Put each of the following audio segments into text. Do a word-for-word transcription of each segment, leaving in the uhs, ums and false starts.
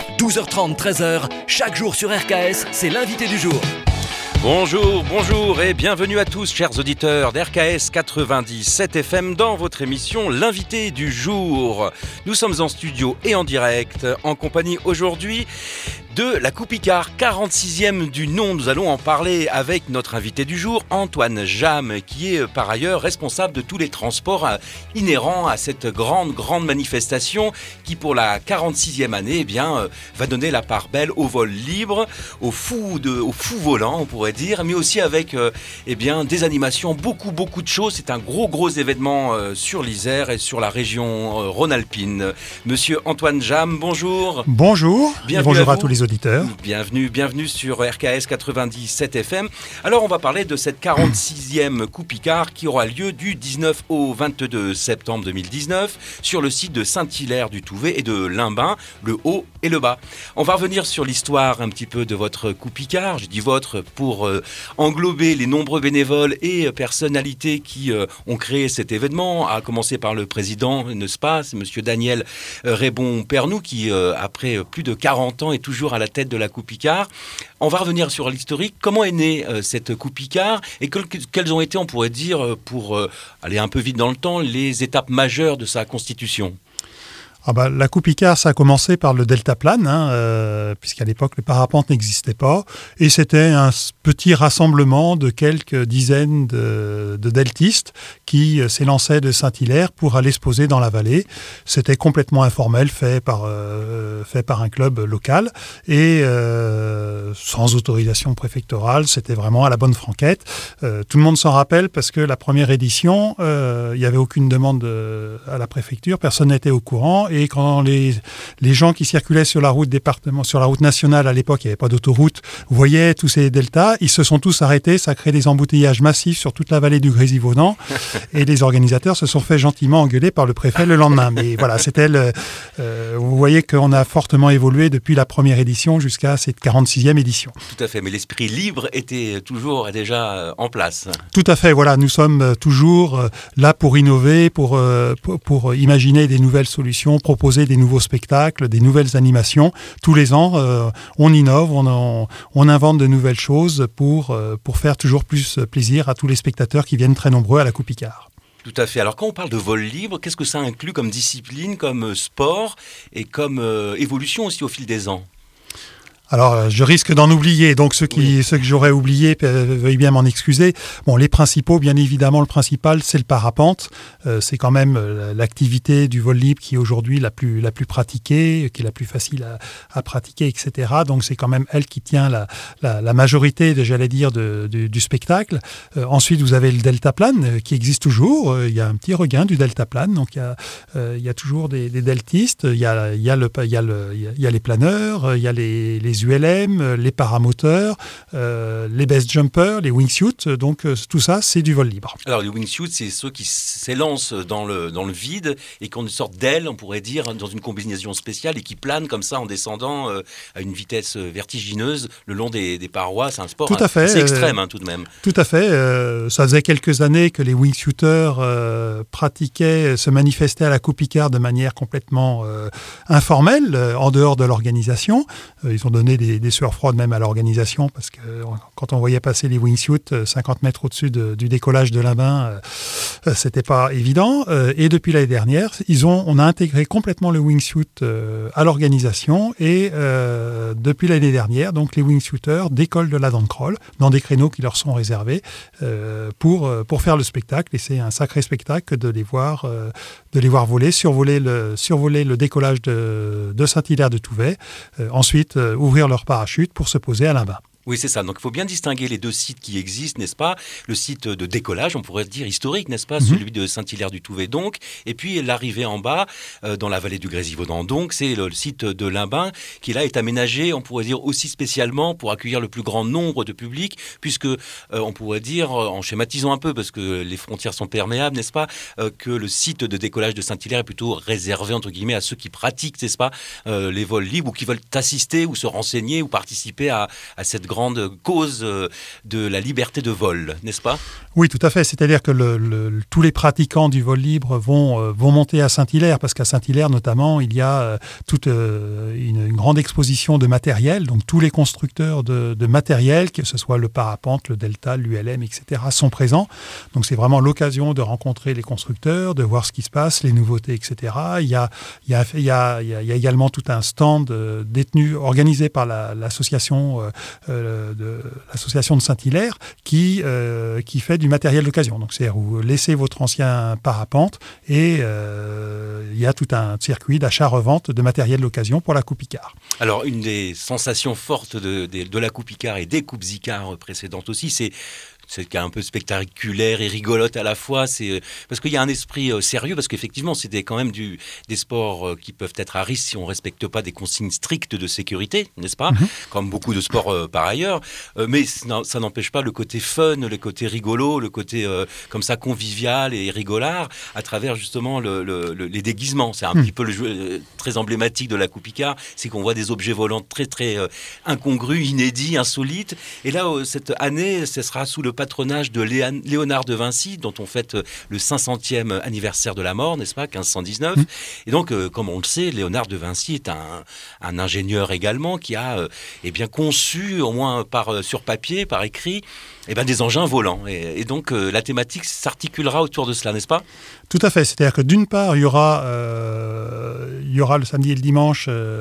douze heures trente, treize heures, chaque jour sur R K S, c'est l'invité du jour. Bonjour, bonjour et bienvenue à tous, chers auditeurs d'R K S quatre-vingt-dix-sept F M dans votre émission L'invité du jour. Nous sommes en studio et en direct en compagnie aujourd'hui de la Coupe Icare, quarante-sixième du nom. Nous allons en parler avec notre invité du jour, Antoine Jam, qui est par ailleurs responsable de tous les transports inhérents à cette grande, grande manifestation qui, pour la quarante-sixième année, eh bien, va donner la part belle au vol libre, au fou, de, au fou volant, on pourrait dire, mais aussi avec eh bien, des animations, beaucoup, beaucoup de choses. C'est un gros, gros événement sur l'Isère et sur la région rhône-alpine. Monsieur Antoine Jam, bonjour. Bonjour, bienvenue bonjour à, à tous les auditeurs. Bienvenue, bienvenue sur R K S quatre-vingt-dix-sept F M. Alors on va parler de cette quarante-sixième Coupe Icare qui aura lieu du dix-neuf au vingt-deux septembre deux mille dix-neuf sur le site de Saint-Hilaire-du-Touvet et de Limbin, le haut et le bas. On va revenir sur l'histoire un petit peu de votre Coupe Icare. Je dis votre pour euh, englober les nombreux bénévoles et euh, personnalités qui euh, ont créé cet événement, à commencer par le président, n'est-ce pas, c'est monsieur Daniel euh, Rébon-Pernou qui, euh, après euh, plus de quarante ans, est toujours à la tête de la Coupe Icare. On va revenir sur l'historique. Comment est née euh, cette Coupe Icare et que, quelles ont été, on pourrait dire, pour euh, aller un peu vite dans le temps, les étapes majeures de sa constitution ? Ah bah, la Coupe Icare, ça a commencé par le deltaplane, hein, euh, puisqu'à l'époque, le parapente n'existait pas. Et c'était un petit rassemblement de quelques dizaines de, de deltistes qui euh, s'élançaient de Saint-Hilaire pour aller se poser dans la vallée. C'était complètement informel, fait par, euh, fait par un club local et euh, sans autorisation préfectorale. C'était vraiment à la bonne franquette. Euh, tout le monde s'en rappelle parce que la première édition, euh, il n'y avait aucune demande de, à la préfecture, personne n'était au courant. Et quand les, les gens qui circulaient sur la route département, sur la route nationale, à l'époque, il n'y avait pas d'autoroute, voyaient tous ces deltas, ils se sont tous arrêtés, ça a créé des embouteillages massifs sur toute la vallée du Grésivaudan, et les organisateurs se sont fait gentiment engueuler par le préfet le lendemain. Mais voilà, c'était le, euh, vous voyez qu'on a fortement évolué depuis la première édition jusqu'à cette quarante-sixième édition. Tout à fait, mais l'esprit libre était toujours déjà en place. Tout à fait, voilà, nous sommes toujours là pour innover, pour, pour, pour imaginer des nouvelles solutions, proposer des nouveaux spectacles, des nouvelles animations. Tous les ans, euh, on innove, on, on, on invente de nouvelles choses pour, euh, pour faire toujours plus plaisir à tous les spectateurs qui viennent très nombreux à la Coupe Icare. Tout à fait. Alors quand on parle de vol libre, qu'est-ce que ça inclut comme discipline, comme sport et comme euh, évolution aussi au fil des ans ? Alors, je risque d'en oublier, donc ceux, qui, oui. ceux que j'aurais oubliés, veuillez bien m'en excuser. Bon, les principaux, bien évidemment, le principal, c'est le parapente. Euh, c'est quand même l'activité du vol libre qui est aujourd'hui la plus, la plus pratiquée, qui est la plus facile à, à pratiquer, et cetera. Donc, c'est quand même elle qui tient la, la, la majorité, de, j'allais dire, de, de, du spectacle. Euh, ensuite, vous avez le deltaplane qui existe toujours. Euh, il y a un petit regain du deltaplane, donc il y a, euh, il y a toujours des, des deltistes. Il y a, il y a, le, il y a, le, il y a les planeurs, il y a les, les U L M, les paramoteurs, euh, les best jumpers, les wingsuits, donc euh, tout ça c'est du vol libre. Alors les wingsuits, c'est ceux qui s'élancent dans le, dans le vide et qui ont une sorte d'aile, on pourrait dire, dans une combinaison spéciale et qui planent comme ça en descendant euh, à une vitesse vertigineuse le long des, des parois. C'est un sport tout à fait, assez extrême hein, tout de même. Tout à fait, euh, ça faisait quelques années que les wingsuiters euh, pratiquaient, se manifestaient à la Coupe Icare de manière complètement euh, informelle, euh, en dehors de l'organisation. Euh, ils ont donné des, des sueurs froides même à l'organisation parce que quand on voyait passer les wingsuits cinquante mètres au-dessus de, du décollage de Limbin, euh, c'était pas évident. Euh, et depuis l'année dernière, ils ont, on a intégré complètement le wingsuit euh, à l'organisation et euh, depuis l'année dernière, donc les wingsuiters décollent de la dent de crawl dans des créneaux qui leur sont réservés euh, pour, pour faire le spectacle. Et c'est un sacré spectacle de les voir, euh, de les voir voler, survoler le, survoler le décollage de, de Saint-Hilaire-de-Touvet. Euh, ensuite, euh, ouvrir leur parachute pour se poser à Limbin. Oui, c'est ça. Donc, il faut bien distinguer les deux sites qui existent, n'est-ce pas ? Le site de décollage, on pourrait dire historique, n'est-ce pas ? Mm-hmm. Celui de Saint-Hilaire-du-Touvet, donc. Et puis, l'arrivée en bas, euh, dans la vallée du Grésivaudan, donc. C'est le, le site de Limbin, qui là est aménagé, on pourrait dire aussi spécialement pour accueillir le plus grand nombre de public, puisque, euh, on pourrait dire, en schématisant un peu, parce que les frontières sont perméables, n'est-ce pas ? euh, Que le site de décollage de Saint-Hilaire est plutôt réservé, entre guillemets, à ceux qui pratiquent, n'est-ce pas ? euh, Les vols libres ou qui veulent assister ou se renseigner ou participer à, à cette grande grande cause de la liberté de vol, n'est-ce pas ? Oui, tout à fait. C'est-à-dire que le, le, tous les pratiquants du vol libre vont, euh, vont monter à Saint-Hilaire, parce qu'à Saint-Hilaire, notamment, il y a euh, toute euh, une, une grande exposition de matériel. Donc, tous les constructeurs de, de matériel, que ce soit le parapente, le Delta, l'U L M, et cetera, sont présents. Donc, c'est vraiment l'occasion de rencontrer les constructeurs, de voir ce qui se passe, les nouveautés, et cetera. Il y a, il y a, il y a, il y a, il y a également tout un stand euh, détenu, organisé par la, l'association, euh, euh, de, l'association de Saint-Hilaire, qui, euh, qui fait du matériel d'occasion. Donc, c'est-à-dire vous laissez votre ancien parapente et euh, il y a tout un circuit d'achat-revente de matériel d'occasion pour la Coupe Icare. Alors, une des sensations fortes de, de, de la Coupe Icare et des Coupes Icare précédentes aussi, c'est c'est un peu spectaculaire et rigolote à la fois, c'est parce qu'il y a un esprit euh, sérieux, parce qu'effectivement c'est des, quand même du, des sports euh, qui peuvent être à risque si on ne respecte pas des consignes strictes de sécurité, n'est-ce pas ? Mm-hmm. Comme beaucoup de sports euh, par ailleurs, euh, mais ça n'empêche pas le côté fun, le côté rigolo, le côté euh, comme ça convivial et rigolard à travers justement le, le, le, les déguisements. C'est un mm. petit peu le jeu euh, très emblématique de la Coupe Icare, c'est qu'on voit des objets volants très très euh, incongrus, inédits, insolites, et là euh, cette année ce sera sous le patronage de Léonard de Vinci, dont on fête le cinq centième anniversaire de la mort, n'est-ce pas, quinze cent dix-neuf. Mmh. Et donc, euh, comme on le sait, Léonard de Vinci est un, un ingénieur également qui a euh, eh bien, conçu, au moins par, euh, sur papier, par écrit, eh bien, des engins volants. Et, et donc, euh, la thématique s'articulera autour de cela, n'est-ce pas ? Tout à fait. C'est-à-dire que d'une part, il y aura, euh, il y aura le samedi et le dimanche euh,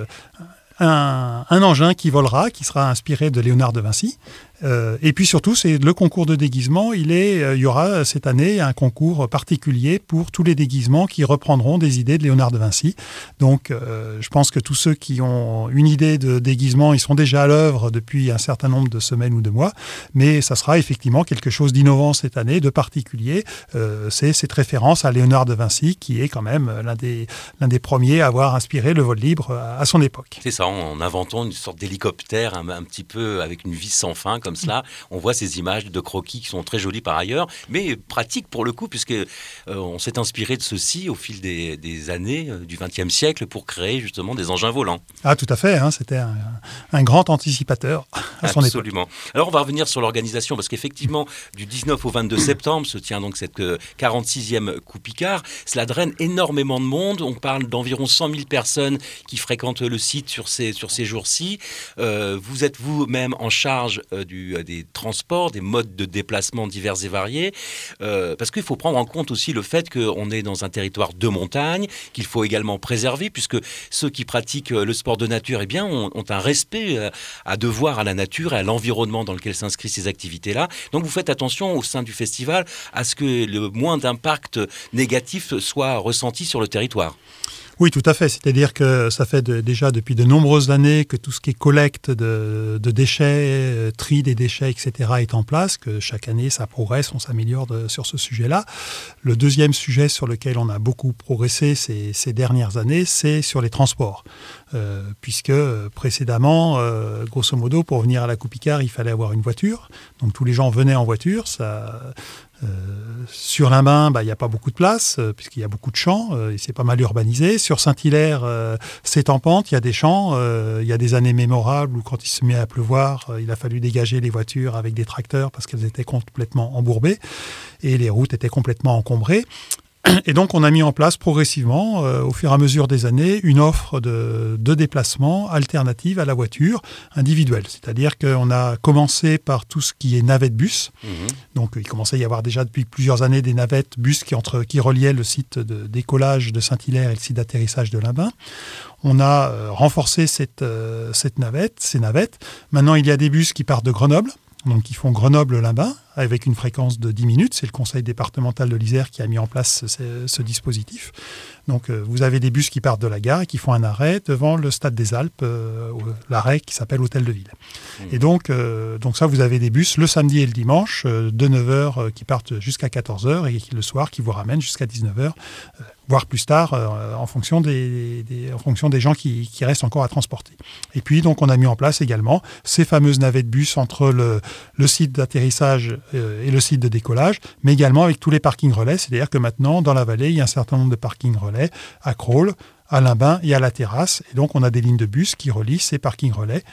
un, un engin qui volera, qui sera inspiré de Léonard de Vinci. Euh, et puis surtout, c'est le concours de déguisement. Il, est, euh, il y aura cette année un concours particulier pour tous les déguisements qui reprendront des idées de Léonard de Vinci. Donc, euh, je pense que tous ceux qui ont une idée de déguisement, ils sont déjà à l'œuvre depuis un certain nombre de semaines ou de mois. Mais ça sera effectivement quelque chose d'innovant cette année, de particulier. Euh, c'est cette référence à Léonard de Vinci, qui est quand même l'un des, l'un des premiers à avoir inspiré le vol libre à, à son époque. C'est ça, en inventant une sorte d'hélicoptère un, un petit peu avec une vis sans fin, comme cela, on voit ces images de croquis qui sont très jolies par ailleurs, mais pratiques pour le coup, puisque euh, on s'est inspiré de ceci au fil des, des années euh, du vingtième siècle pour créer justement des engins volants. Ah, tout à fait, hein, c'était un, un grand anticipateur à son époque. Absolument. Alors on va revenir sur l'organisation, parce qu'effectivement, du dix-neuf au vingt-deux septembre se tient donc cette euh, quarante-sixième Coupe Icare. Cela draine énormément de monde. On parle d'environ cent mille personnes qui fréquentent le site sur ces, sur ces jours-ci. Euh, vous êtes vous-même en charge euh, du Du, des transports, des modes de déplacement divers et variés, euh, parce qu'il faut prendre en compte aussi le fait qu'on est dans un territoire de montagne, qu'il faut également préserver, puisque ceux qui pratiquent le sport de nature eh bien, ont, ont un respect à devoir à la nature et à l'environnement dans lequel s'inscrivent ces activités-là. Donc vous faites attention au sein du festival à ce que le moins d'impact négatif soit ressenti sur le territoire. Oui, tout à fait. C'est-à-dire que ça fait de, déjà depuis de nombreuses années que tout ce qui est collecte de, de déchets, tri des déchets, et cetera est en place, que chaque année ça progresse, on s'améliore de, sur ce sujet-là. Le deuxième sujet sur lequel on a beaucoup progressé ces, ces dernières années, c'est sur les transports. Euh, puisque précédemment, euh, grosso modo, pour venir à la Coupe Icare, il fallait avoir une voiture. Donc tous les gens venaient en voiture, ça... Euh, sur Limbin, bah, il n'y a pas beaucoup de place, euh, puisqu'il y a beaucoup de champs, euh, et c'est pas mal urbanisé. Sur Saint-Hilaire, euh, c'est en pente, il y a des champs. Euh, il y a des années mémorables où, quand il se met à pleuvoir, euh, il a fallu dégager les voitures avec des tracteurs parce qu'elles étaient complètement embourbées et les routes étaient complètement encombrées. Et donc, on a mis en place progressivement, euh, au fur et à mesure des années, une offre de, de déplacement alternative à la voiture individuelle. C'est-à-dire qu'on a commencé par tout ce qui est navette-bus. Mmh. Donc, il commençait à y avoir déjà depuis plusieurs années des navettes-bus qui, entre, qui reliaient le site de décollage de Saint-Hilaire et le site d'atterrissage de Limbin. On a euh, renforcé cette, euh, cette navette, ces navettes. Maintenant, il y a des bus qui partent de Grenoble. Donc, qui font Grenoble-Limbin avec une fréquence de dix minutes. C'est le conseil départemental de l'Isère qui a mis en place ce, ce dispositif. Donc, euh, vous avez des bus qui partent de la gare et qui font un arrêt devant le Stade des Alpes, euh, l'arrêt qui s'appelle Hôtel de Ville. Mmh. Et donc, euh, donc, ça, vous avez des bus le samedi et le dimanche euh, de neuf heures euh, qui partent jusqu'à quatorze heures et le soir qui vous ramènent jusqu'à dix-neuf heures, euh, voire plus tard, euh, en, fonction des, des, en fonction des gens qui, qui restent encore à transporter. Et puis, donc, on a mis en place également ces fameuses navettes bus entre le, le site d'atterrissage euh, et le site de décollage, mais également avec tous les parkings relais. C'est-à-dire que maintenant, dans la vallée, il y a un certain nombre de parkings relais à Crolles, à Limbin et à la Terrasse. Et donc, on a des lignes de bus qui relient ces parkings relais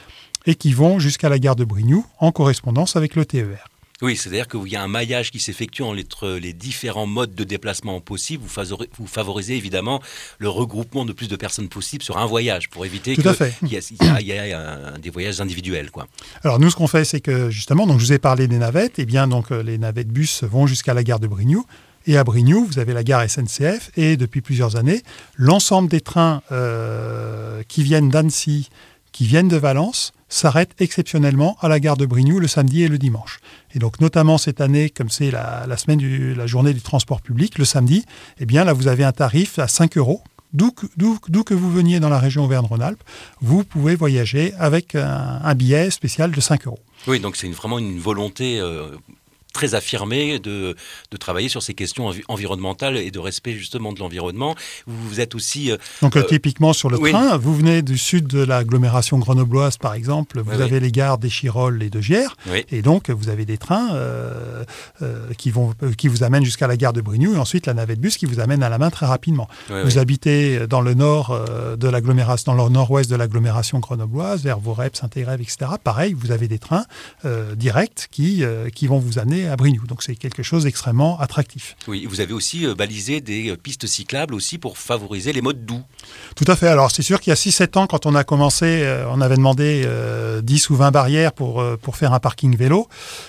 et qui vont jusqu'à la gare de Brignoux en correspondance avec le T E R. Oui, c'est-à-dire qu'il y a un maillage qui s'effectue entre les différents modes de déplacement possibles. Vous favorisez évidemment le regroupement de plus de personnes possibles sur un voyage pour éviter qu'il y, y, y ait un, des voyages individuels, quoi. Alors nous, ce qu'on fait, c'est que justement, donc je vous ai parlé des navettes. Eh bien, donc les navettes bus vont jusqu'à la gare de Brignoux. Et à Brignoux, vous avez la gare S N C F. Et depuis plusieurs années, l'ensemble des trains euh, qui viennent d'Annecy, qui viennent de Valence, s'arrêtent exceptionnellement à la gare de Brignoux le samedi et le dimanche. Et donc notamment cette année, comme c'est la, la semaine du, la journée du transport public, le samedi, eh bien là vous avez un tarif à cinq euros. D'où, d'où, d'où que vous veniez dans la région Auvergne-Rhône-Alpes, vous pouvez voyager avec un, un billet spécial de cinq euros. Oui, donc c'est une, vraiment une volonté euh, très affirmée de, de travailler sur ces questions envi- environnementales et de respect justement de l'environnement. Vous, vous êtes aussi... Euh, Donc euh, typiquement sur le oui. train, vous venez du sud de l'agglomération grenobloise par exemple, vous oui, avez oui. les gares d'Échirolles et de Giers, oui. et donc vous avez des trains euh, euh, qui, vont, euh, qui vous amènent jusqu'à la gare de Brignoux et ensuite la navette bus qui vous amène à la main très rapidement. Oui, vous oui. habitez dans le nord euh, de l'agglomération, dans le nord-ouest de l'agglomération grenobloise, vers Vorep, Saint-Égrève, et cetera. Pareil, vous avez des trains euh, directs qui, euh, qui vont vous amener à Brignoux. Donc c'est quelque chose d'extrêmement attractif. Oui, vous avez aussi euh, balisé des euh, pistes cyclables aussi pour favoriser les modes doux. Tout à fait. Alors c'est sûr qu'il y a six sept ans, quand on a commencé, euh, on avait demandé euh, dix ou vingt barrières pour, euh, pour faire un parking vélo.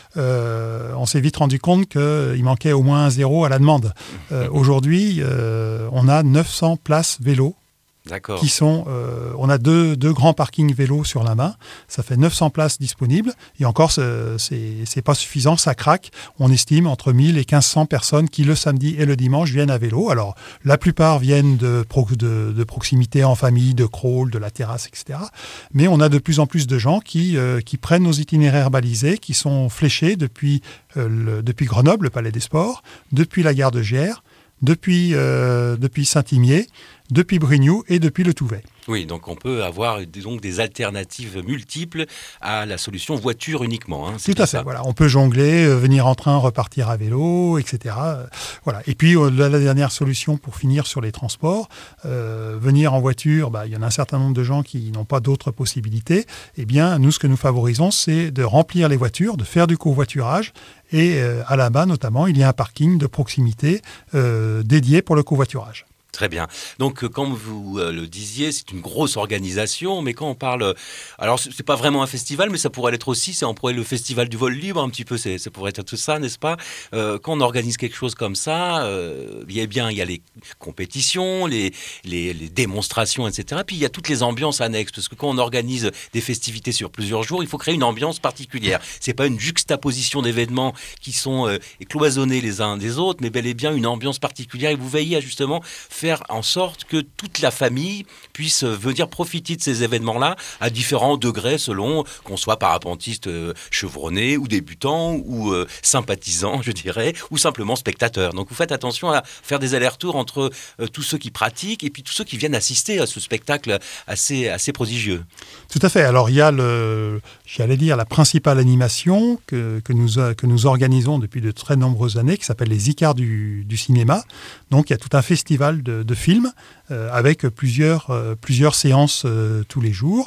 Euh, on s'est vite rendu compte qu'il manquait au moins un zéro à la demande. Euh, aujourd'hui, euh, on a neuf cents places vélo. D'accord. Qui sont, euh, on a deux, deux grands parkings vélos sur la main, ça fait neuf cents places disponibles, et encore, c'est, c'est, c'est pas suffisant, ça craque. On estime entre mille et quinze cents personnes qui, le samedi et le dimanche, viennent à vélo. Alors, la plupart viennent de, pro, de, de proximité, en famille, de crawl, de la terrasse, et cetera. Mais on a de plus en plus de gens qui, euh, qui prennent nos itinéraires balisés, qui sont fléchés depuis, euh, le, depuis Grenoble, le Palais des Sports, depuis la gare de Giers, depuis, euh, depuis Saint-Imier, depuis Brignoux et depuis le Touvet. Oui, donc on peut avoir donc des alternatives multiples à la solution voiture uniquement. Hein, Tout à fait. Voilà, on peut jongler, euh, venir en train, repartir à vélo, et cetera. Euh, voilà. Et puis euh, la, la dernière solution pour finir sur les transports, euh, venir en voiture, bah, il y en a un certain nombre de gens qui n'ont pas d'autres possibilités. Eh bien, nous, ce que nous favorisons, c'est de remplir les voitures, de faire du covoiturage. Et euh, à la bas, notamment, il y a un parking de proximité euh, dédié pour le covoiturage. Très bien. Donc, comme vous euh, le disiez, c'est une grosse organisation, mais quand on parle... Alors, ce n'est pas vraiment un festival, mais ça pourrait l'être aussi. C'est, on pourrait le festival du vol libre, un petit peu, c'est, ça pourrait être tout ça, n'est-ce pas ? euh, Quand on organise quelque chose comme ça, euh, il y a bien, il y a les compétitions, les, les, les démonstrations, et cetera. Puis, il y a toutes les ambiances annexes, parce que quand on organise des festivités sur plusieurs jours, il faut créer une ambiance particulière. Ce n'est pas une juxtaposition d'événements qui sont euh, cloisonnés les uns des autres, mais bel et bien une ambiance particulière. Et vous veillez à justement faire en sorte que toute la famille puisse venir profiter de ces événements-là à différents degrés selon qu'on soit parapentiste euh, chevronné ou débutant ou euh, sympathisant, je dirais, ou simplement spectateur. Donc vous faites attention à faire des allers-retours entre euh, tous ceux qui pratiquent et puis tous ceux qui viennent assister à ce spectacle assez, assez prodigieux. Tout à fait. Alors il y a, le, j'allais dire, la principale animation que, que, nous, que nous organisons depuis de très nombreuses années, qui s'appelle les Icars du, du cinéma. Donc il y a tout un festival de, de films euh, avec plusieurs, euh, plusieurs séances euh, tous les jours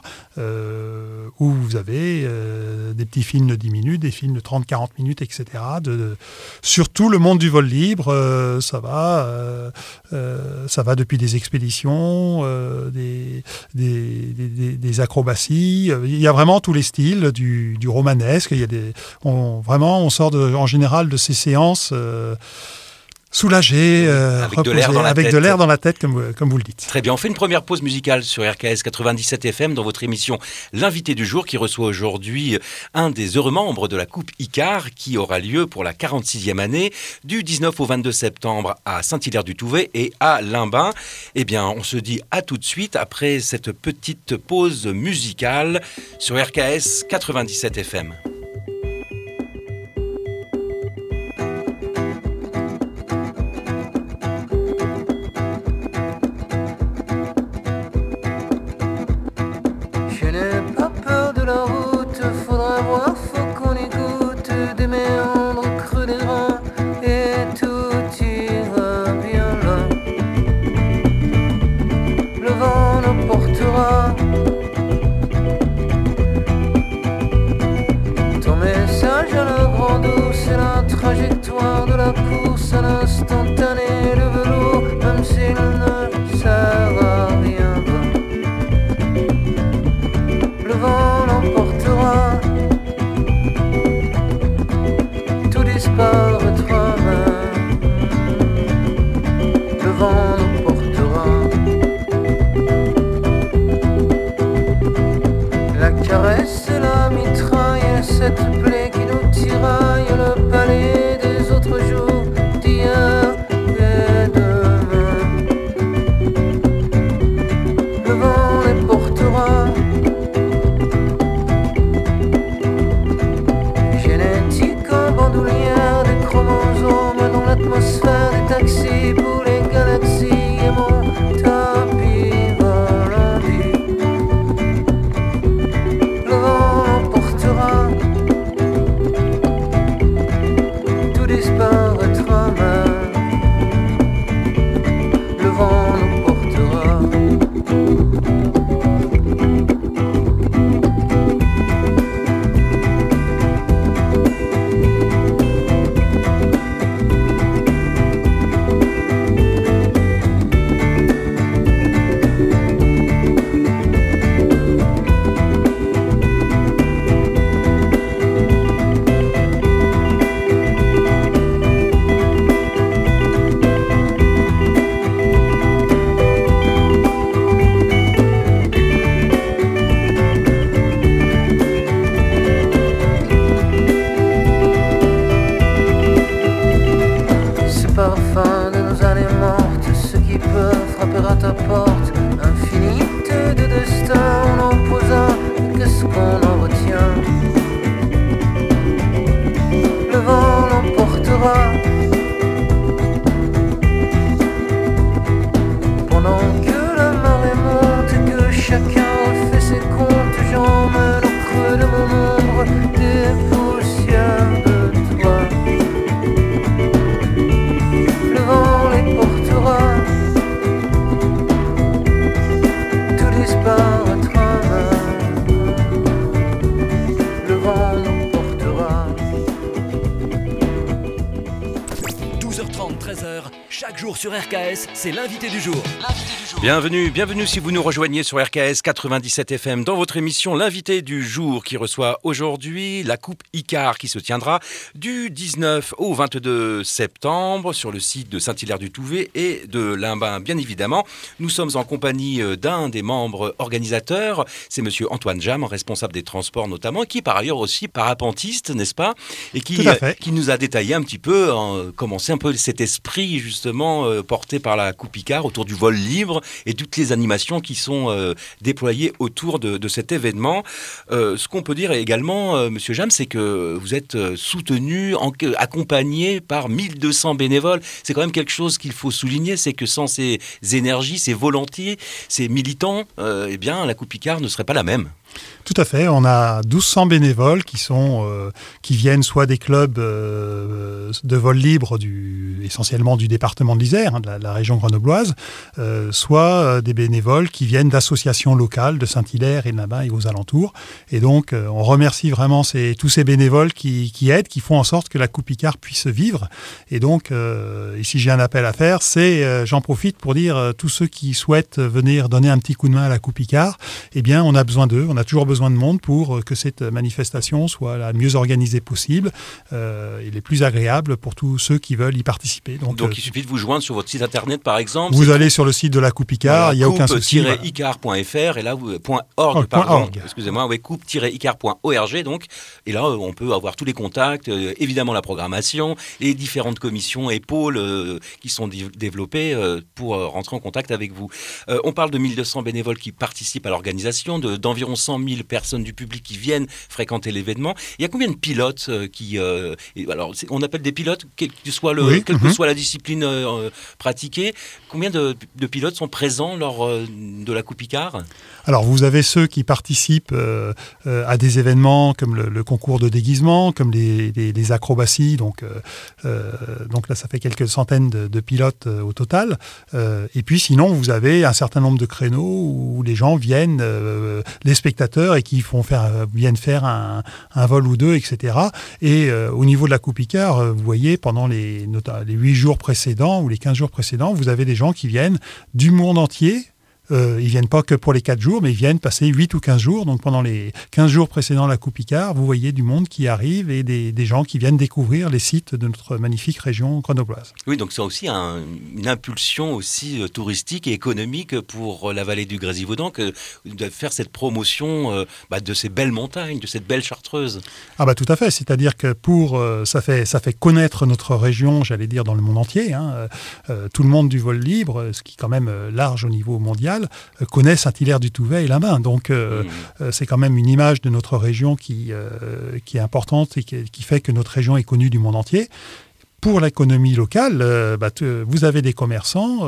euh, où vous avez euh, des petits films de dix minutes, des films de trente à quarante minutes, et cetera. De, de, surtout le monde du vol libre, euh, ça va euh, euh, ça va depuis des expéditions, euh, des, des, des, des acrobaties. Il y a vraiment tous les styles, du, du romanesque. Il y a des, on, vraiment, on sort de, en général de ces séances euh, soulagé, euh, avec, reposé, de l'air, dans la avec tête. de l'air dans la tête, comme, comme vous le dites. Très bien, on fait une première pause musicale sur R K S quatre-vingt-dix-sept F M dans votre émission L'invité du jour qui reçoit aujourd'hui un des heureux membres de la Coupe Icare qui aura lieu pour la quarante-sixième année du dix-neuf au vingt-deux septembre à Saint-Hilaire-du-Touvet et à Limbin. Eh bien, on se dit à tout de suite après cette petite pause musicale sur R K S quatre-vingt-dix-sept F M. caresse la mitraille, cette plaie qui nous tiraille, le palais des autres jours, d'hier et demain. Le vent les portera, génétique en bandoulière, des chromosomes dans l'atmosphère, des taxis pour les galaxies et mon tapis volant. Le vent l'emportera, tout disparaîtra même. Le vent l'emportera. Ces parfums de nos années mortes, ceux qui peuvent frapper à ta porte, infinité de destins, on en posa, qu'est-ce qu'on en retient? Le vent l'emportera, pendant que la marée monte et que chacun fait ses comptes, j'emmène au creux de mon ombre des poussières de toi. Le vent les portera, tout disparaîtra même. Le vent nous portera. douze heures trente, treize heures, chaque jour sur R K S, c'est l'invité du jour. Bienvenue, bienvenue si vous nous rejoignez sur R K S quatre-vingt-dix-sept F M dans votre émission L'invité du jour qui reçoit aujourd'hui la Coupe Icare qui se tiendra du dix-neuf au vingt-deux septembre sur le site de Saint-Hilaire-du-Touvet et de Limbin bien évidemment. Nous sommes en compagnie d'un des membres organisateurs, c'est monsieur Antoine Jam, responsable des transports notamment, qui est par ailleurs aussi parapentiste, n'est-ce pas? Et qui, Tout à fait. qui nous a détaillé un petit peu, euh, comment c'est un peu cet esprit justement euh, porté par la Coupe Icare autour du vol libre et toutes les animations qui sont euh, déployées autour de, de cet événement. Euh, ce qu'on peut dire également, euh, Monsieur Jam, c'est que vous êtes euh, soutenu, en, accompagné par mille deux cents bénévoles. C'est quand même quelque chose qu'il faut souligner, c'est que sans ces énergies, ces volontiers, ces militants, euh, eh bien, la Coupe Icare ne serait pas la même. Tout à fait. On a douze cents bénévoles qui sont euh, qui viennent soit des clubs euh, de vol libre du essentiellement du département de l'Isère, hein, de, la, de la région grenobloise, euh, soit euh, des bénévoles qui viennent d'associations locales de Saint-Hilaire et de là-bas et aux alentours. Et donc, euh, on remercie vraiment ces, tous ces bénévoles qui, qui aident, qui font en sorte que la Coupe Icare puisse vivre. Et donc, euh, ici j'ai un appel à faire, c'est, euh, j'en profite pour dire euh, tous ceux qui souhaitent venir donner un petit coup de main à la Coupe Icare, eh bien, on a besoin d'eux. On a toujours besoin de monde pour que cette manifestation soit la mieux organisée possible euh, et les plus agréables pour tous ceux qui veulent y participer. Donc, Donc euh, il suffit de vous joindre sur votre site internet par exemple. vous c'est allez sur le site de la Coupe Icare, voilà, il n'y a aucun souci. coupe tiret icare point f r et là vous point .org, Oh, pardon, point org. excusez-moi, ouais, coupe tiret icare point org donc et là on peut avoir tous les contacts, euh, évidemment la programmation, les différentes commissions et pôles euh, qui sont di- développés euh, pour euh, rentrer en contact avec vous. Euh, on parle de mille deux cents bénévoles qui participent à l'organisation, de, d'environ cent mille personnes du public qui viennent fréquenter l'événement. Il y a combien de pilotes euh, qui... Euh, et, alors, c'est- on appelle des pilotes, quel que soit, le, Oui, quelle que mhm. soit la discipline euh, pratiquée. Combien de, de pilotes sont présents lors euh, de la Coupe Icare? Alors, vous avez ceux qui participent euh, euh, à des événements comme le, le concours de déguisement, comme les, les, les acrobaties. Donc, euh, euh, donc là, ça fait quelques centaines de, de pilotes euh, au total. Euh, et puis, sinon, vous avez un certain nombre de créneaux où les gens viennent, euh, les spectateurs, et qui font faire, viennent faire un, un vol ou deux, et cetera. Et euh, au niveau de la Coupe Icare, euh, vous voyez, pendant les, nota- les huit jours précédents ou les quinze jours précédents, vous avez des gens qui viennent du monde entier, euh, ils viennent pas que pour les quatre jours, mais ils viennent passer huit ou quinze jours. Donc pendant les quinze jours précédant la Coupe Icare, vous voyez du monde qui arrive et des, des gens qui viennent découvrir les sites de notre magnifique région grenobloise. Oui, donc c'est aussi un, une impulsion aussi euh, touristique et économique pour la vallée du Grésivaudan que de faire cette promotion euh, bah, de ces belles montagnes, de cette belle Chartreuse. Ah bah tout à fait, c'est-à-dire que pour euh, ça fait ça fait connaître notre région, j'allais dire dans le monde entier. Hein, euh, tout le monde du vol libre, ce qui est quand même euh, large au niveau mondial, euh, connaît Saint-Hilaire-du-Touvet et la Main. Donc euh, mmh. euh, c'est quand même une image de notre région qui euh, qui est importante et qui, qui fait que notre région est connue du monde entier. Pour l'économie locale, euh, bah, te, vous avez des commerçants,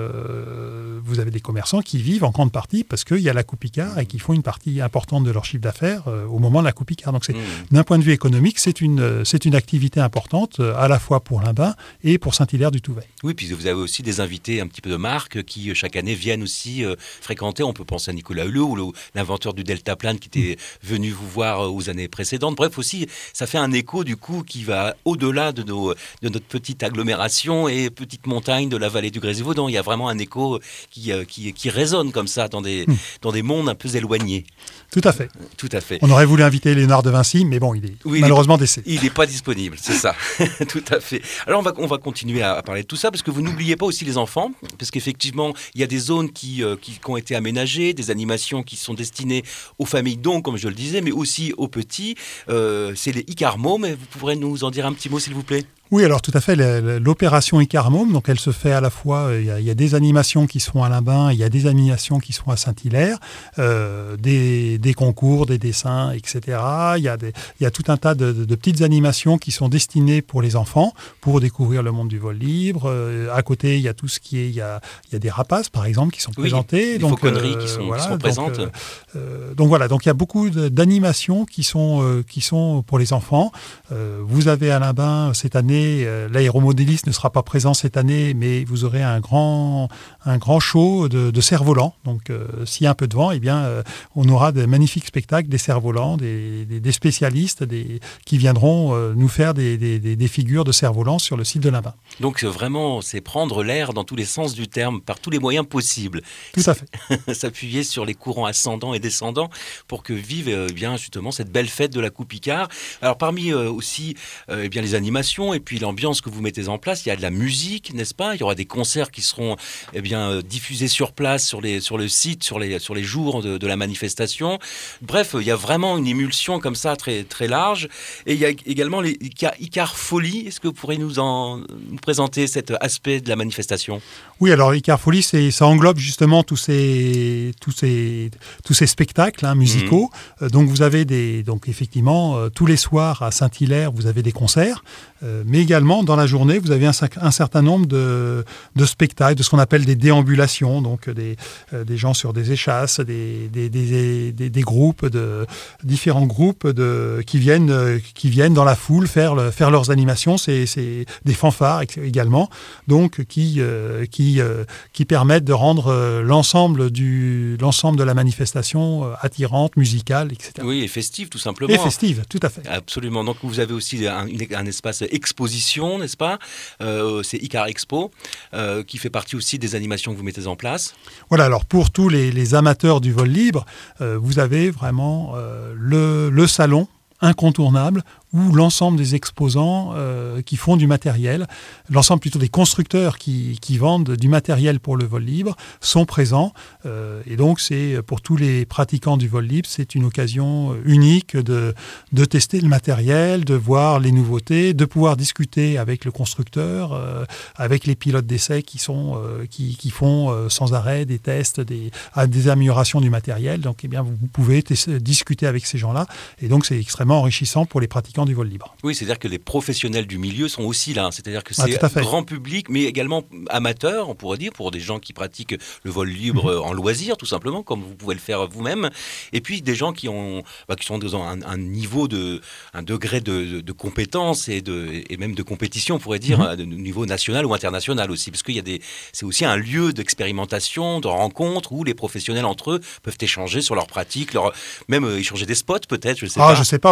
euh, vous avez des commerçants qui vivent en grande partie parce qu'il y a la Coupe Icare et qui font une partie importante de leur chiffre d'affaires euh, au moment de la Coupe Icare. Donc, c'est, mmh. d'un point de vue économique, c'est une, c'est une activité importante euh, à la fois pour Limbin et pour Saint-Hilaire-du-Touvet. Oui, puis vous avez aussi des invités un petit peu de marque qui chaque année viennent aussi euh, fréquenter. On peut penser à Nicolas Hulot ou le, l'inventeur du deltaplane qui était mmh. venu vous voir euh, aux années précédentes. Bref, aussi, ça fait un écho du coup qui va au-delà de nos de notre petite agglomération et petite montagne de la vallée du Grésivaudan. Il y a vraiment un écho qui, qui, qui résonne comme ça dans des, mmh. dans des mondes un peu éloignés. Tout à fait. Tout à fait. On aurait voulu inviter Léonard de Vinci, mais bon, il est oui, malheureusement il est, décédé. Il n'est pas disponible, c'est ça. Tout à fait. Alors, on va, on va continuer à, à parler de tout ça, parce que vous n'oubliez pas aussi les enfants, parce qu'effectivement, il y a des zones qui, euh, qui, qui ont été aménagées, des animations qui sont destinées aux familles, donc, comme je le disais, mais aussi aux petits. Euh, c'est les Icarmômes, mais vous pourrez nous en dire un petit mot, s'il vous plaît ? Oui, alors tout à fait. L'opération Icarmôme, donc elle se fait à la fois, il y a, il y a des animations qui se font à Limbin, il y a des animations qui se font à Saint-Hilaire, euh, des, des concours, des dessins, et cetera. Il y a, des, il y a tout un tas de, de, de petites animations qui sont destinées pour les enfants, pour découvrir le monde du vol libre. Euh, à côté, il y a tout ce qui est, il y a, il y a des rapaces, par exemple, qui sont oui, présentés. Des donc fauconneries euh, qui, sont, voilà, qui sont présentes. Donc, euh, donc voilà, donc il y a beaucoup d'animations qui sont, euh, qui sont pour les enfants. Euh, vous avez à Limbin cette année. L'aéromodéliste ne sera pas présent cette année, mais vous aurez un grand, un grand show de, de cerfs-volants. Donc, euh, s'il y a un peu de vent, eh bien, euh, on aura de magnifiques spectacles, des cerfs-volants, des, des, des spécialistes des, qui viendront euh, nous faire des, des, des figures de cerfs-volants sur le site de Limbin. Donc, vraiment, c'est prendre l'air dans tous les sens du terme, par tous les moyens possibles. Tout à fait. S'appuyer sur les courants ascendants et descendants pour que vive euh, bien, justement cette belle fête de la Coupe Icare. Alors, parmi euh, aussi euh, eh bien, les animations et puis l'ambiance que vous mettez en place, il y a de la musique, n'est-ce pas ? Il y aura des concerts qui seront eh bien, euh, diffusés sur place, sur, les, sur le site, sur les, sur les jours de, de la manifestation. Bref, il y a vraiment une émulsion comme ça très, très large. Et il y a également les Icare Folie. Est-ce que vous pourrez nous, en, nous présenter cet aspect de la manifestation ? Oui, alors Icare Folie, c'est, ça englobe justement tous ces, tous ces, tous ces spectacles hein, musicaux. Mmh. Euh, donc vous avez des, donc effectivement, euh, tous les soirs à Saint-Hilaire, vous avez des concerts. Euh, mais également, dans la journée, vous avez un, un certain nombre de, de spectacles, de ce qu'on appelle des déambulations, donc des, euh, des gens sur des échasses, des, des, des, des, des groupes, de, différents groupes de, qui, viennent, euh, qui viennent dans la foule faire, le, faire leurs animations. C'est, c'est des fanfares également, donc qui, euh, qui, euh, qui permettent de rendre euh, l'ensemble, du, l'ensemble de la manifestation euh, attirante, musicale, et cetera. Oui, et festive, tout simplement. Et festive, tout à fait. Absolument. Donc vous avez aussi un, un espace exposition, n'est-ce pas ? euh, C'est Icare Expo, euh, qui fait partie aussi des animations que vous mettez en place. Voilà, alors pour tous les, les amateurs du vol libre, euh, vous avez vraiment euh, le, le salon incontournable où l'ensemble des exposants euh, qui font du matériel, l'ensemble plutôt des constructeurs qui, qui vendent du matériel pour le vol libre sont présents. Euh, et donc, c'est pour tous les pratiquants du vol libre, c'est une occasion unique de, de tester le matériel, de voir les nouveautés, de pouvoir discuter avec le constructeur, euh, avec les pilotes d'essai qui, sont, euh, qui, qui font euh, sans arrêt des tests, des, des améliorations du matériel. Donc, eh bien, vous pouvez t- discuter avec ces gens-là. Et donc, c'est extrêmement enrichissant pour les pratiquants du vol libre. Oui, c'est-à-dire que les professionnels du milieu sont aussi là. C'est-à-dire que c'est ah, grand public, mais également amateur, on pourrait dire, pour des gens qui pratiquent le vol libre mmh. en loisir, tout simplement, comme vous pouvez le faire vous-même. Et puis des gens qui, ont, bah, qui sont dans un, un niveau, de, un degré de, de, de compétence et, de, et même de compétition, on pourrait dire, mmh. de niveau national ou international aussi. Parce qu'il y a des, c'est aussi un lieu d'expérimentation, de rencontre, où les professionnels entre eux peuvent échanger sur leurs pratiques, leur, même euh, échanger des spots peut-être, je ne sais ah, pas. Je ne sais pas,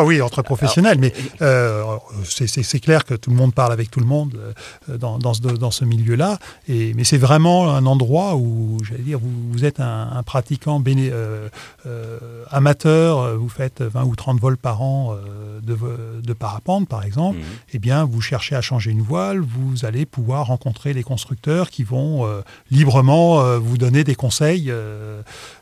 oui, entre professionnels, mais euh, c'est, c'est, c'est clair que tout le monde parle avec tout le monde euh, dans, dans, ce, dans ce milieu-là. Et, mais c'est vraiment un endroit où, j'allais dire, vous, vous êtes un, un pratiquant béné, euh, euh, amateur, vous faites vingt ou trente vols par an euh, de, de parapente, par exemple. Mmh. Eh bien, vous cherchez à changer une voile, vous allez pouvoir rencontrer les constructeurs qui vont euh, librement euh, vous donner des conseils. Euh,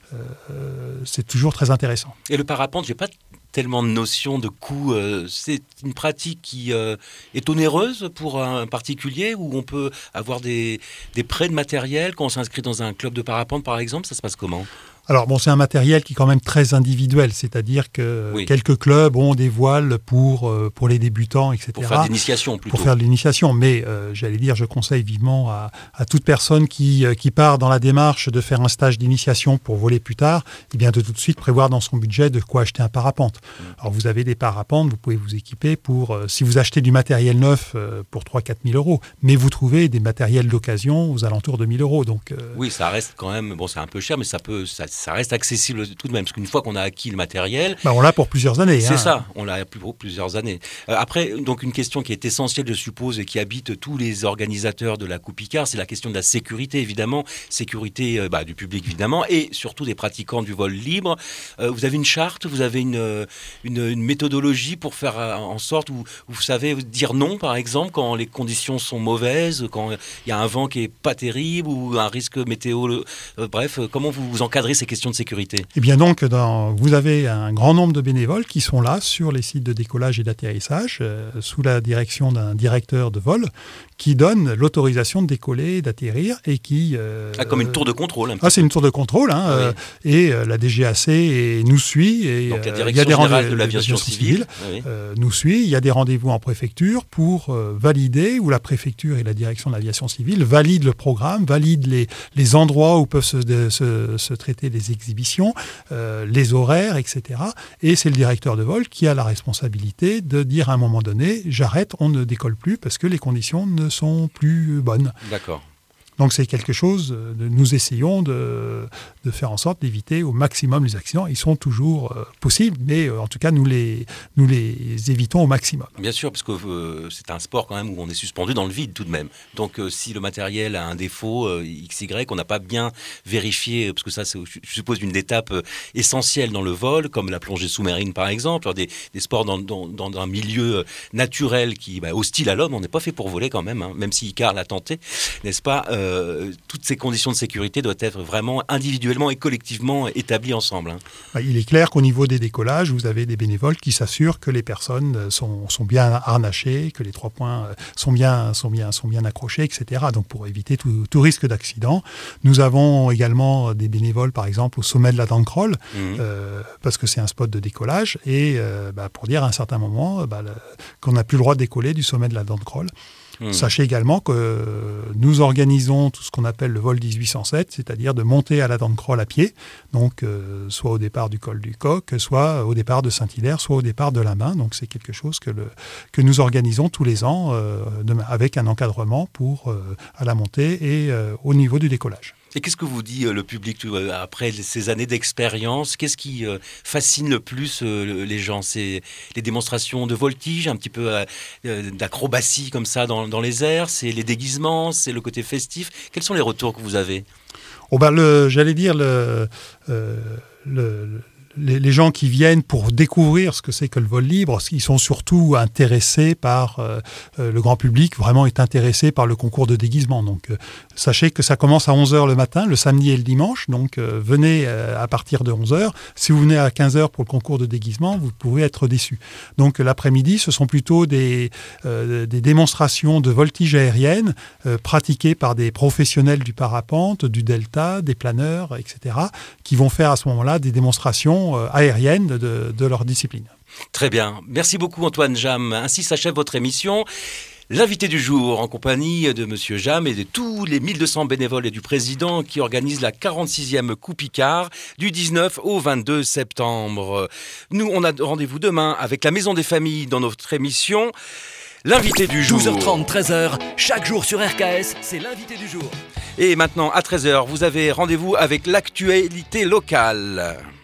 euh, c'est toujours très intéressant. Et le parapente, j'ai pas tellement de notion de coût. Euh, c'est une pratique qui euh, est onéreuse pour un particulier, où on peut avoir des, des prêts de matériel quand on s'inscrit dans un club de parapente, par exemple. Ça se passe comment ? Alors bon, c'est un matériel qui est quand même très individuel, c'est-à-dire que oui. quelques clubs ont des voiles pour, euh, pour les débutants, et cetera. Pour faire de l'initiation plutôt. Pour faire de l'initiation, mais euh, j'allais dire, je conseille vivement à, à toute personne qui, euh, qui part dans la démarche de faire un stage d'initiation pour voler plus tard, eh bien de tout de suite prévoir dans son budget de quoi acheter un parapente. Mmh. Alors vous avez des parapentes, vous pouvez vous équiper pour, euh, si vous achetez du matériel neuf euh, pour trois à quatre mille euros, mais vous trouvez des matériels d'occasion aux alentours de mille euros. Donc, euh... oui, ça reste quand même, bon c'est un peu cher, mais ça peut... Ça, ça reste accessible tout de même, parce qu'une fois qu'on a acquis le matériel... Bah on l'a pour plusieurs années. C'est hein. ça, on l'a pour plusieurs années. Euh, après, donc une question qui est essentielle, je suppose, et qui habite tous les organisateurs de la Coupe Icare, c'est la question de la sécurité, évidemment. Sécurité euh, bah, du public, évidemment, et surtout des pratiquants du vol libre. Euh, vous avez une charte, vous avez une, une, une méthodologie pour faire en sorte où, où vous savez dire non, par exemple, quand les conditions sont mauvaises, quand il y a un vent qui n'est pas terrible, ou un risque météo... Euh, bref, comment vous, vous encadrez ces questions de sécurité ? Eh bien donc, dans, vous avez un grand nombre de bénévoles qui sont là sur les sites de décollage et d'atterrissage, euh, sous la direction d'un directeur de vol, qui donne l'autorisation de décoller, d'atterrir, et qui... Euh, ah, comme une tour de contrôle. Un ah, c'est une tour de contrôle, hein, ah, oui. euh, et euh, la D G A C et nous suit. Et, donc la euh, direction il y a des générale rendez- de l'aviation civile, civile ah, oui. euh, nous suit. Il y a des rendez-vous en préfecture pour euh, valider, où la préfecture et la direction de l'aviation civile valident le programme, valident les, les endroits où peuvent se, de, se, se traiter les exhibitions, euh, les horaires, et cetera. Et c'est le directeur de vol qui a la responsabilité de dire à un moment donné, j'arrête, on ne décolle plus parce que les conditions ne sont plus bonnes. D'accord. Donc c'est quelque chose, de, nous essayons de, de faire en sorte d'éviter au maximum les accidents. Ils sont toujours euh, possibles, mais euh, en tout cas nous les, nous les évitons au maximum. Bien sûr, parce que euh, c'est un sport quand même où on est suspendu dans le vide tout de même. Donc euh, si le matériel a un défaut euh, X Y, on n'a pas bien vérifié, parce que ça c'est, je suppose, une étape euh, essentielle dans le vol, comme la plongée sous-marine par exemple, des, des sports dans, dans, dans un milieu naturel qui bah, hostile à l'homme. On n'est pas fait pour voler quand même, hein, même si Icare l'a tenté, n'est-ce pas euh, Euh, toutes ces conditions de sécurité doivent être vraiment individuellement et collectivement établies ensemble. Hein. Il est clair qu'au niveau des décollages, vous avez des bénévoles qui s'assurent que les personnes sont, sont bien harnachées, que les trois points sont bien, sont bien, sont bien accrochés, et cetera. Donc pour éviter tout, tout risque d'accident. Nous avons également des bénévoles, par exemple, au sommet de la Dancroll, mmh. euh, parce que c'est un spot de décollage, et euh, bah, pour dire à un certain moment bah, le, qu'on n'a plus le droit de décoller du sommet de la Dancroll. Mmh. Sachez également que nous organisons tout ce qu'on appelle le vol dix-huit cent sept, c'est-à-dire de monter à la Dancroll à pied, donc euh, soit au départ du col du Coq, soit au départ de Saint-Hilaire, soit au départ de la Main. Donc c'est quelque chose que, le, que nous organisons tous les ans euh, de, avec un encadrement pour, euh, à la montée et euh, au niveau du décollage. Et qu'est-ce que vous dit euh, le public euh, après ces années d'expérience ? Qu'est-ce qui euh, fascine le plus euh, les gens ? C'est les démonstrations de voltige, un petit peu euh, d'acrobatie comme ça dans, dans les airs ? C'est les déguisements ? C'est le côté festif ? Quels sont les retours que vous avez ? Oh ben le, j'allais dire le... Euh, le, le Les, les gens qui viennent pour découvrir ce que c'est que le vol libre, ils sont surtout intéressés par, euh, euh, le grand public vraiment est intéressé par le concours de déguisement. Donc euh, sachez que ça commence à onze heures le matin, le samedi et le dimanche, donc euh, venez euh, à partir de onze heures. Si vous venez à quinze heures pour le concours de déguisement, vous pouvez être déçu. Donc l'après-midi, ce sont plutôt des, euh, des démonstrations de voltige aérienne euh, pratiquées par des professionnels du parapente, du delta, des planeurs, et cetera, qui vont faire à ce moment-là des démonstrations aérienne de, de, de leur discipline. Très bien. Merci beaucoup Antoine Jam. Ainsi s'achève votre émission. L'invité du jour, en compagnie de Monsieur Jam et de tous les mille deux cents bénévoles et du président qui organisent la quarante-sixième Coupe Icare du dix-neuf au vingt-deux septembre. Nous, on a rendez-vous demain avec la Maison des Familles dans notre émission. L'invité du jour. douze heures trente, treize heures, chaque jour sur R K S, c'est l'invité du jour. Et maintenant, à treize heures, vous avez rendez-vous avec l'actualité locale.